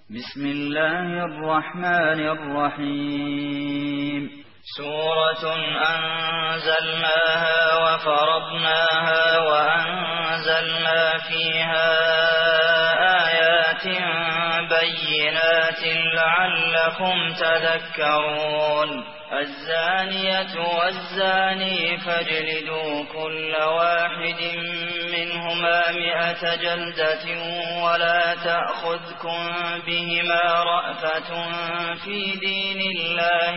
بسم الله الرحمن الرحيم. سورة أنزلناها وفرضناها وأنزلنا فيها آيات بينات لعلكم تذكرون. الزانية والزاني فاجلدوا كل واحد منهما 100 جلدة ولا تأخذكم بهما رأفة في دين الله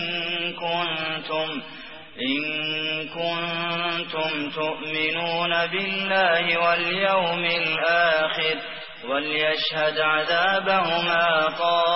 إن كنتم تؤمنون بالله واليوم الآخر وليشهد عذابهما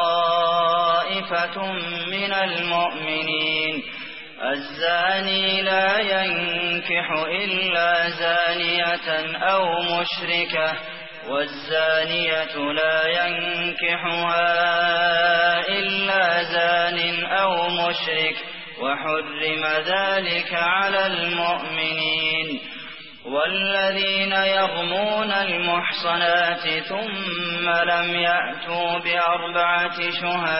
طائفة من المؤمنين. الزاني لا ينكح إلا زانية أو مشركة والزانية لا ينكحها إلا زان أو مشرك وحرم ذلك على المؤمنين. والذين يرمون المحصنات ثم لم يأتوا ب4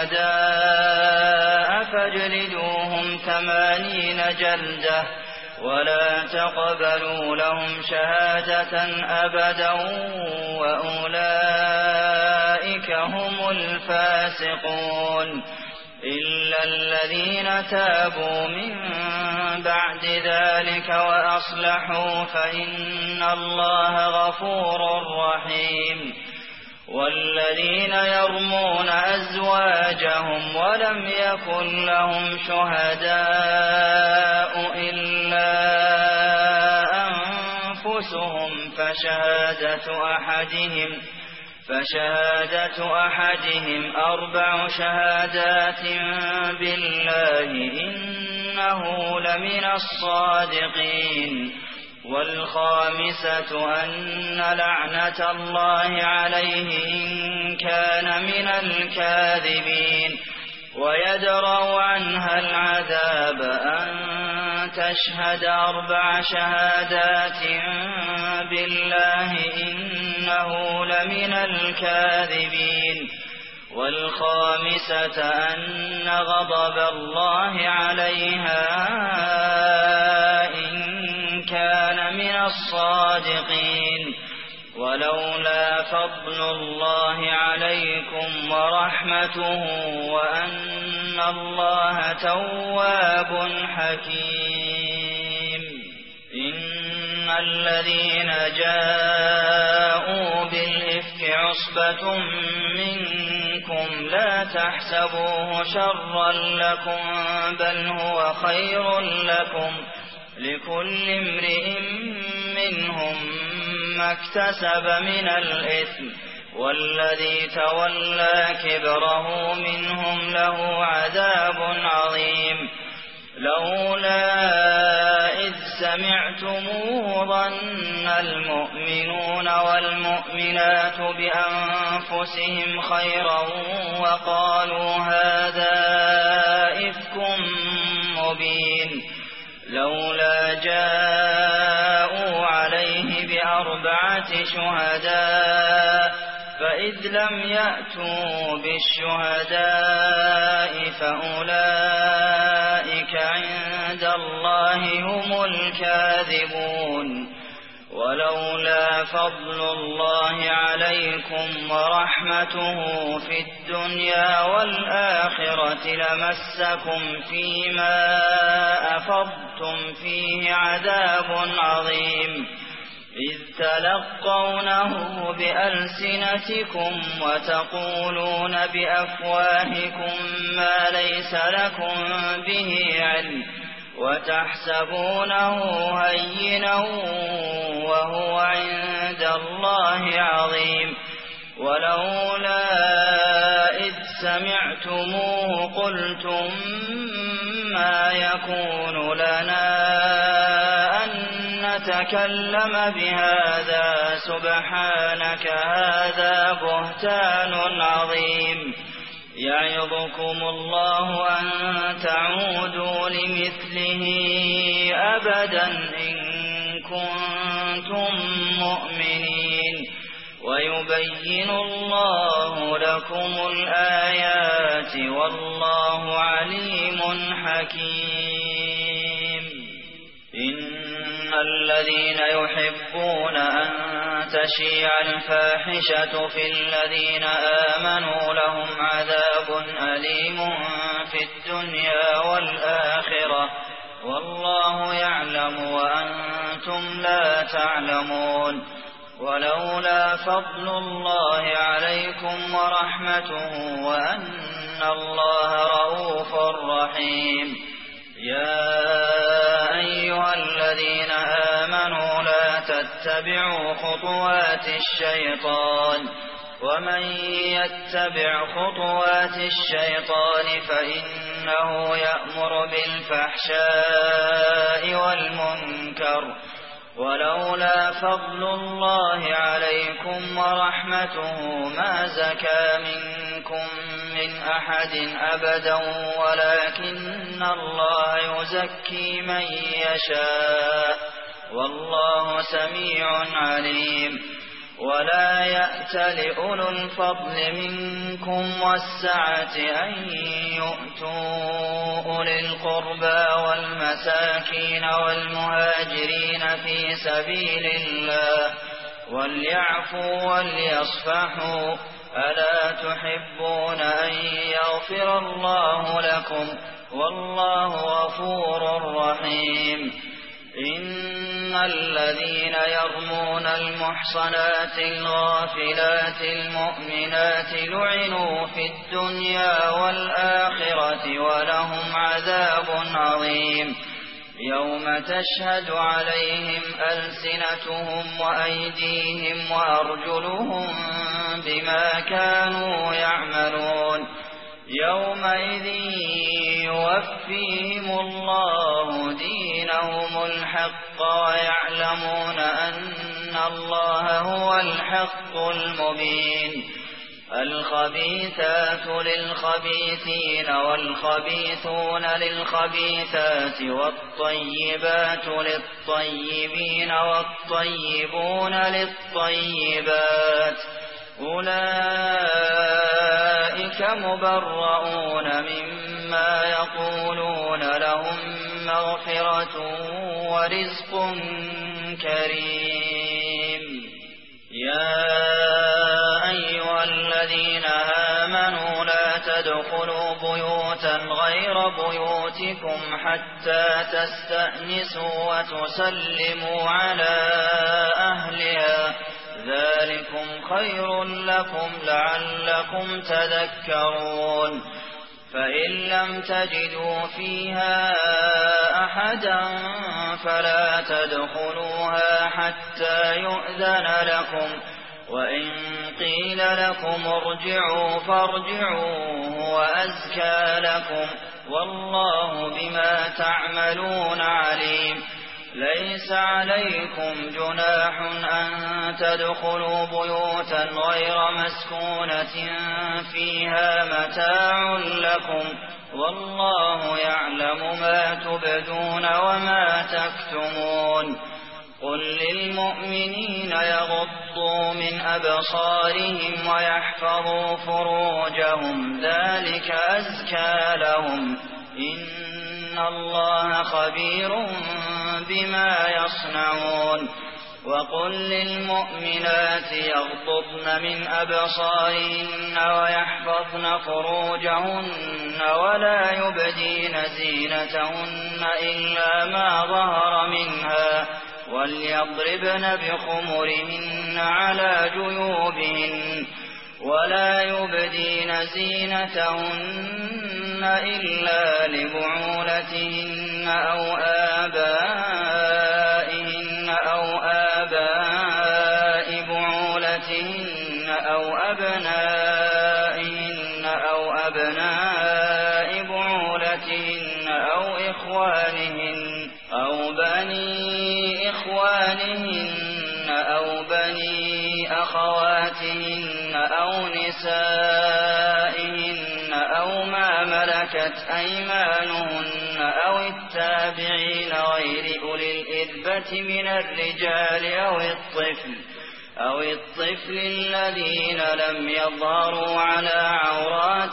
شهداء فاجلدوهم 80 جلدة ولا تقبلوا لهم شهادة أبدا وأولئك هم الفاسقون. إلا الذين تابوا من بعد ذلك وأصلحوا فإن الله غفور رحيم. والذين يرمون أزواجهم ولم يكن لهم شهداء إلا أنفسهم فشهادة أحدهم 4 شهادات بالله إنه لمن الصادقين. والخامسة أن لعنة الله عليه إن كان من الكاذبين. ويدرأ عنها العذاب أن تشهد 4 شهادات بالله إنه لمن الكاذبين. والخامسة أن غضب الله عليها إن كان من الصادقين. ولولا فضل الله عليكم ورحمته وأن الله تواب حكيم. إن الذين جاءوا بالإفك عصبة منكم لا تحسبوه شرا لكم بل هو خير لكم لكل امرئ منهم ما اكتسب من الإثم والذي تولى كبره منهم له عذاب عظيم. لولا إذ سمعتموه ظن المؤمنون والمؤمنات بأنفسهم خيرا وقالوا هذا إفك مبين. لولا جاءوا عليه ب4 شهداء فإذ لم يأتوا بالشهداء فأولئك عند الله هم الكاذبون. ولولا فضل الله عليكم ورحمته في الدنيا والآخرة لمسكم فيما أفضتم فيه عذاب عظيم. إذ تلقونه بألسنتكم وتقولون بأفواهكم ما ليس لكم به علم وتحسبونه هينا وهو عند الله عظيم. ولولا إذ سمعتموه قلتم ما يكون لنا أن نتكلم بهذا سبحانك هذا بهتان عظيم. يعظكم الله أن تعودوا لمثله أبدا إن كنتم مؤمنين. ويبين الله لكم الآيات والله عليم حكيم. إن الذين يحبون أن تشيع الفاحشة في الذين آمنوا لهم عذاب أليم في الدنيا والآخرة والله يعلم وأنتم لا تعلمون. ولولا فضل الله عليكم ورحمته وأن الله رءوف رحيم. يا أيها الذين آمنوا لا تتبعوا خطوات الشيطان ومن يتبع خطوات الشيطان فإنه يأمر بالفحشاء والمنكر. ولولا فضل الله عليكم ورحمته ما زكى منكم من أحد أبدا ولكن الله يزكي من يشاء والله سميع عليم. ولا يأت لأولو الفضل منكم والسعة أن يؤتوا أولي القربى والمساكين والمهاجرين في سبيل الله وليعفوا وليصفحوا ألا تحبون أن يغفر الله لكم والله غفور رحيم. إن الذين يرمون المحصنات الغافلات المؤمنات لعنوا في الدنيا والآخرة ولهم عذاب عظيم. يوم تشهد عليهم ألسنتهم وأيديهم وأرجلهم بما كانوا يعملون. يومئذ يوفيهم الله دينهم الحق ويعلمون أن الله هو الحق المبين. الخبيثات للخبيثين والخبيثون للخبيثات والطيبات للطيبين والطيبون للطيبات أولئك مبرؤون مما يقولون لهم مغفرة ورزق كريم. يا أيها الذين آمنوا لا تدخلوا بيوتا غير بيوتكم حتى تستأنسوا وتسلموا على أهلها ذلكم خير لكم لعلكم تذكرون. فإن لم تجدوا فيها أحدا فلا تدخلوها حتى يؤذن لكم وإن قيل لكم ارجعوا فارجعوا هو أزكى لكم والله بما تعملون عليم. ليس عليكم جناح أن تدخلوا بيوتا غير مسكونة فيها متاع لكم والله يعلم ما تبدون وما تكتمون. قل للمؤمنين يغضوا من أبصارهم ويحفظوا فروجهم ذلك أزكى لهم إن الله خبير بما يصنعون. وقل للمؤمنات يغضضن من أبصارهن ويحفظن فروجهن ولا يبدين زينتهن إلا ما ظهر منها وليضربن بخمرهن على جيوبهن ولا يبدين زينتهن إلا لبعولتهن أو آبائهن أو آباء بعولتهن أو أبنائهن أو أبناء بعولتهن أو إخوانهن أو بني إخوانهن أو بني أخواتهن أو نسائهن أو ما ملكت أيمانهن أو التابعين غير أولي الإربة من الرجال أو الطفل الذين لم يظهروا على عورات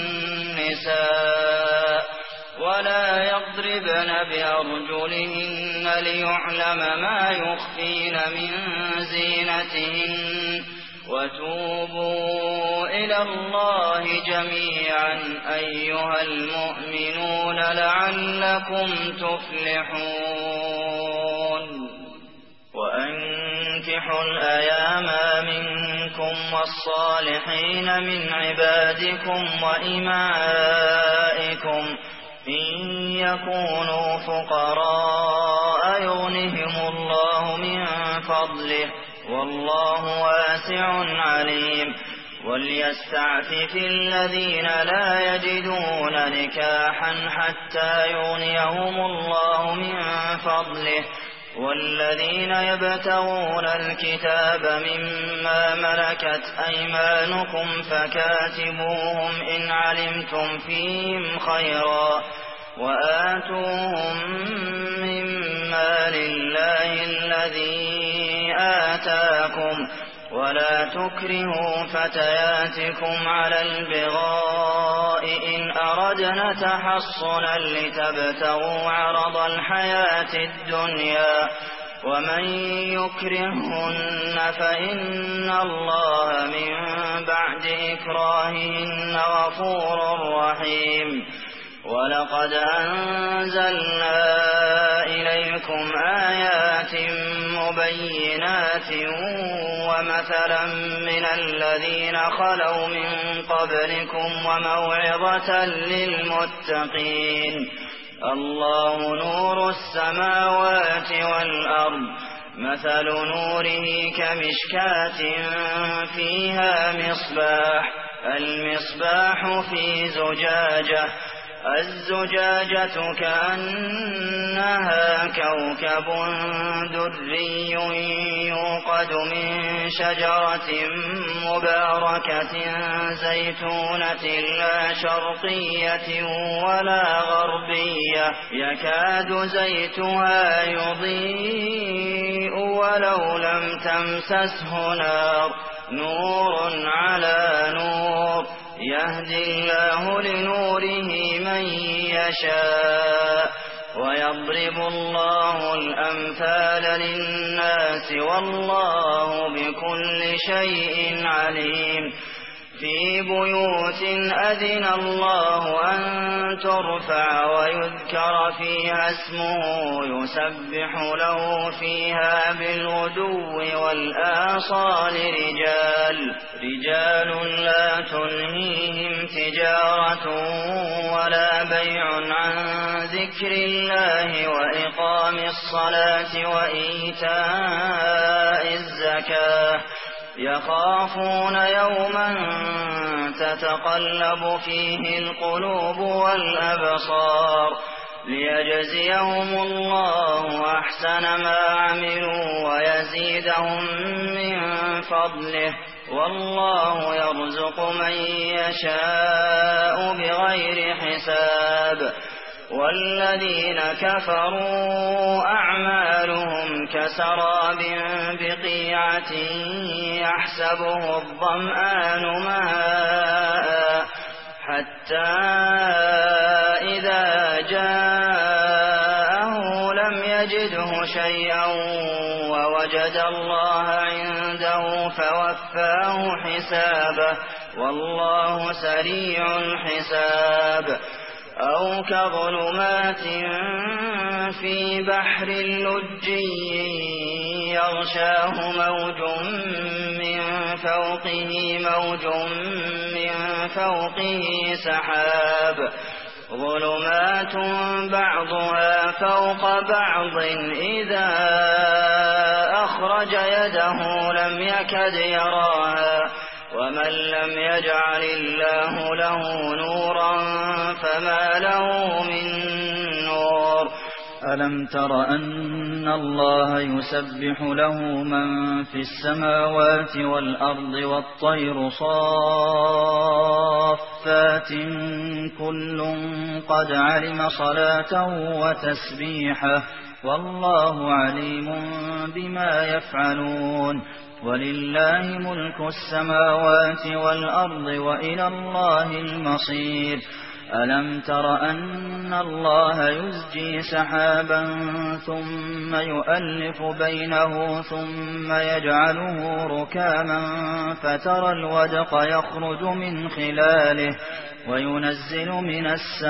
النساء ولا يضربن بأرجلهن ليعلم ما يخفين من زينتهن وتوبوا إلى الله جميعا أيها المؤمنون لعلكم تفلحون وأنكحوا الأيام منكم والصالحين من عبادكم وإمائكم إن يكونوا فقراء يغنهم الله من فضله والله واسع عليم وليستعفف الذين لا يجدون نكاحا حتى يغنيهم الله من فضله والذين يبتغون الكتاب مما ملكت أيمانكم فكاتبوهم إن علمتم فيهم خيرا وآتوهم مما لله الذي آتاكم ولا تكرهوا فتياتكم على البغاء إن أردنا تحصنا لتبتغوا عرض الحياة الدنيا ومن يكرهن فإن الله من بعد إكراههن غفور رحيم ولقد أنزلنا إليكم آيات مبينات ومثلا من الذين خلوا من قبلكم وموعظة للمتقين الله نور السماوات والأرض مثل نوره كمشكاة فيها مصباح المصباح في زجاجة الزجاجة كأنها كوكب دري يوقد من شجرة مباركة زيتونة لا شرقية ولا غربية يكاد زيتها يضيء ولو لم تمسسه نار نور على نور يهدي الله لنوره من يشاء ويضرب الله الأمثال للناس والله بكل شيء عليم في بيوت أذن الله أن ترفع ويذكر فيها اسمه يسبح له فيها بالغدو والآصال رجال لا تلهيهم تجارة ولا بيع عن ذكر الله وإقام الصلاة وإيتاء الزكاة يخافون يوما تتقلب فيه القلوب والأبصار ليجزيهم الله أحسن ما عملوا ويزيدهم من فضله والله يرزق من يشاء بغير حساب والذين كفروا أعمالهم كسراب بقيعة يحسبه الظمآن ماء حتى إذا جاءه لم يجده شيئا ووجد الله عنده فوفاه حسابه والله سريع الحساب أو كظلمات في بحر لجي يغشاه موج من فوقه سحاب ظلمات بعضها فوق بعض إذا أخرج يده لم يكد يراها ومن لم يجعل الله له نورا فما له من نور ألم تر أن الله يسبح له من في السماوات والأرض والطير صافات السماوات كل قد علم صلاته وتسبيحه والله عليم بما يفعلون ولله ملك السماوات والأرض وإلى الله المصير ألم تر أن الله يزجي سحابا ثم يؤلف بينه ثم يجعله ركاما فترى الودق يخرج من خلاله وينزل من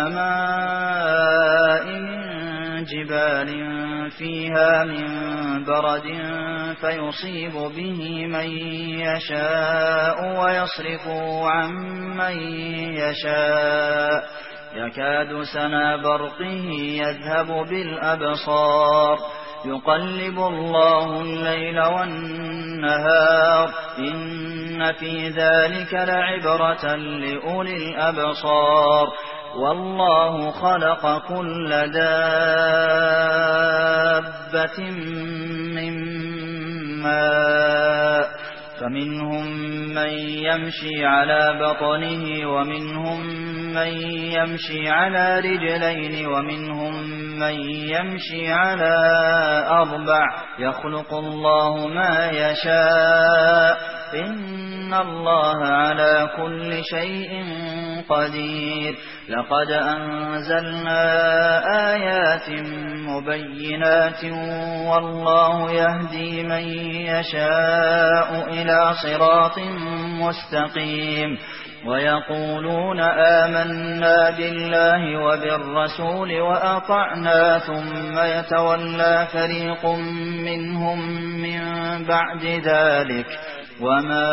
السماء من جبال فيها من برد فيصيب به من يشاء ويصرفه عن من يشاء يكاد سنا برقه يذهب بالأبصار يقلب الله الليل والنهار إن في ذلك لعبرة لأولي الأبصار والله خلق كل دابة من ماء فمنهم من يمشي على بطنه ومنهم من يمشي على رجلين ومنهم من يمشي على أربع يخلق الله ما يشاء إن الله على كل شيء قدير لقد أنزلنا آيات مبينات والله يهدي من يشاء إلى صراط مستقيم ويقولون آمنا بالله وبالرسول وأطعنا ثم يتولى فريق منهم من بعد ذلك وما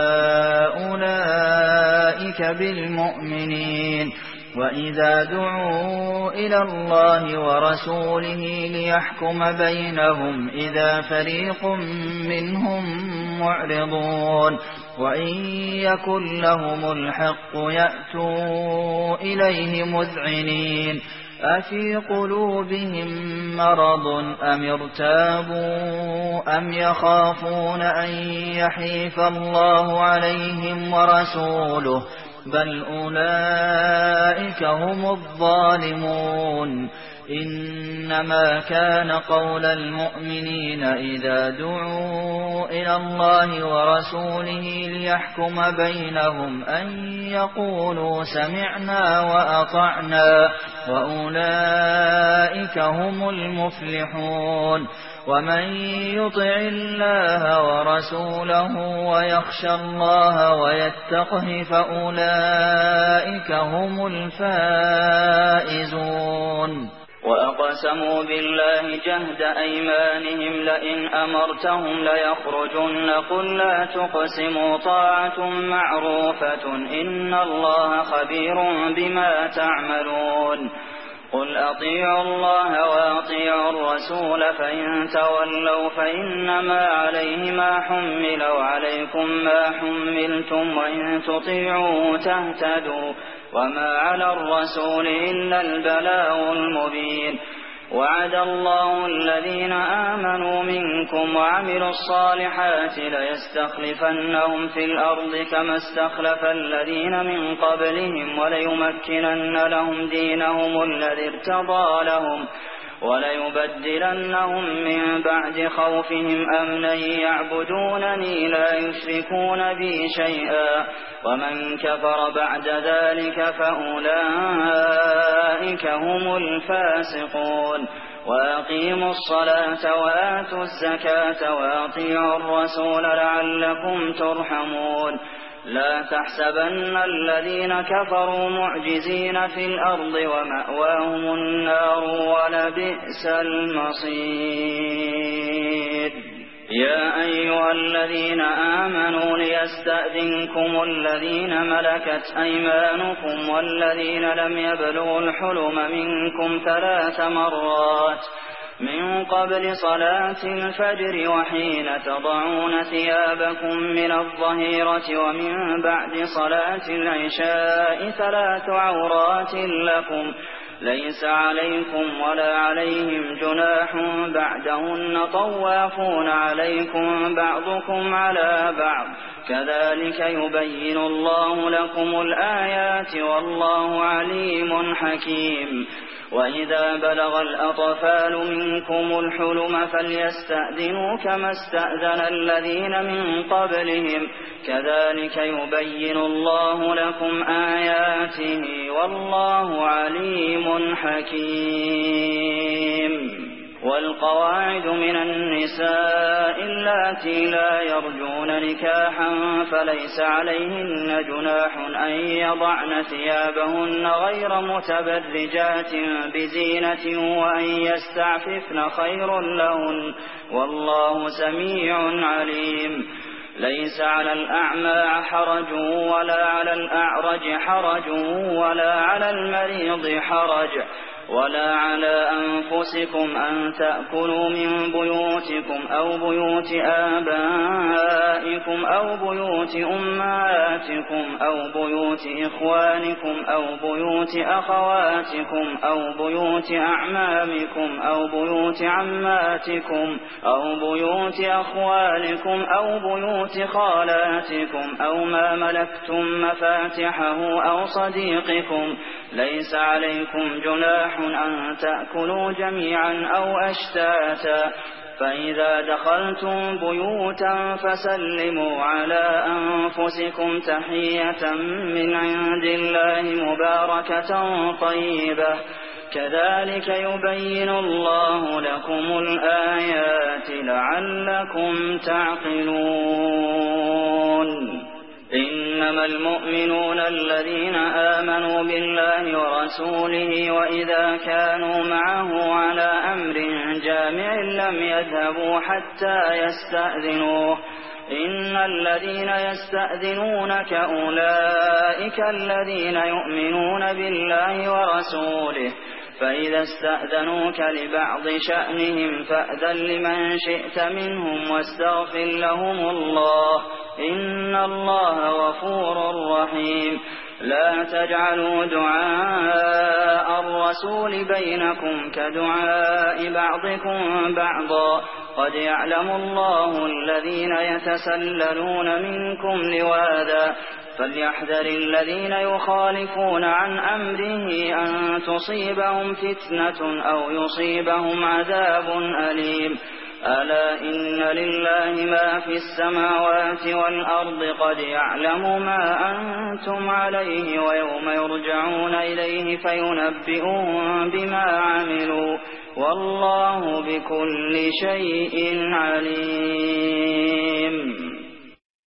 أولئك بالمؤمنين وإذا دعوا إلى الله ورسوله ليحكم بينهم إذا فريق منهم معرضون وإن يكن لهم الحق يأتوا إليه مذعنين أفي قلوبهم مرض أم ارتابوا أم يخافون أن يحيف الله عليهم ورسوله بل أولئك هم الظالمون إنما كان قول المؤمنين إذا دعوا إلى الله ورسوله ليحكم بينهم أن يقولوا سمعنا وأطعنا وأولئك هم المفلحون ومن يطع الله ورسوله ويخشى الله ويتقه فأولئك هم الفائزون وأقسموا بالله جهد أيمانهم لئن أمرتهم ليخرجن قل لا تقسموا طاعة معروفة إن الله خبير بما تعملون قل أطيعوا الله وأطيعوا الرسول فإن تولوا فإنما عليه ما حمل وعليكم ما حملتم وإن تطيعوا تهتدوا وما على الرسول إلا البلاغ المبين وعد الله الذين آمنوا منكم وعملوا الصالحات ليستخلفنهم في الأرض كما استخلف الذين من قبلهم وليمكنن لهم دينهم الذي ارتضى لهم وليبدلنهم من بعد خوفهم أمنا يعبدونني لا يشركون بي شيئا ومن كفر بعد ذلك فأولئك هم الفاسقون وأقيموا الصلاة وآتوا الزكاة وأطيعوا الرسول لعلكم ترحمون لا تحسبن الذين كفروا معجزين في الأرض ومأواهم النار ولبئس المصير يا أيها الذين آمنوا ليستأذنكم الذين ملكت أيمانكم والذين لم يبلغوا الحلم منكم 3 مرات من قبل صلاة الفجر وحين تضعون ثيابكم من الظهيرة ومن بعد صلاة العشاء 3 عورات لكم ليس عليكم ولا عليهم جناح بعدهن طوافون عليكم بعضكم على بعض كذلك يبين الله لكم الآيات والله عليم حكيم وإذا بلغ الأطفال منكم الحلم فليستأذنوا كما استأذن الذين من قبلهم كذلك يبين الله لكم آياته والله عليم حكيم والقواعد من النساء اللاتي لا يرجون نكاحا فليس عليهن جناح أن يضعن ثيابهن غير متبرجات بزينة وأن يستعففن خير لهن والله سميع عليم ليس على الأعمى حرج ولا على الأعرج حرج ولا على المريض حرج ولا على أنفسكم أن تأكلوا من بيوتكم أو بيوت آبائكم أو بيوت أمهاتكم أو بيوت إخوانكم أو بيوت أخواتكم أو بيوت أعمامكم أو بيوت عماتكم أو بيوت أخوالكم أو بيوت خالاتكم أو ما ملكتم مفاتحه أو صديقكم ليس عليكم جناح أن تأكلوا جميعا أو أشتاتا فإذا دخلتم بيوتا فسلموا على أنفسكم تحية من عند الله مباركة طيبة كذلك يبين الله لكم الآيات لعلكم تعقلون إنما المؤمنون الذين آمنوا بالله ورسوله وإذا كانوا معه على أمر جامع لم يذهبوا حتى يستأذنوه إن الذين يستأذنونك أولئك الذين يؤمنون بالله ورسوله فإذا استأذنوك لبعض شأنهم فأذن لمن شئت منهم واستغفر لهم الله إن الله غفور رحيم لا تجعلوا دعاء الرسول بينكم كدعاء بعضكم بعضا قد يعلم الله الذين يتسللون منكم لواذا فليحذر الذين يخالفون عن أمره أن تصيبهم فتنة أو يصيبهم عذاب أليم ألا إن لله ما في السماوات والأرض قد يعلم ما أنتم عليه ويوم يرجعون إليه فينبئهم بما عملوا والله بكل شيء عليم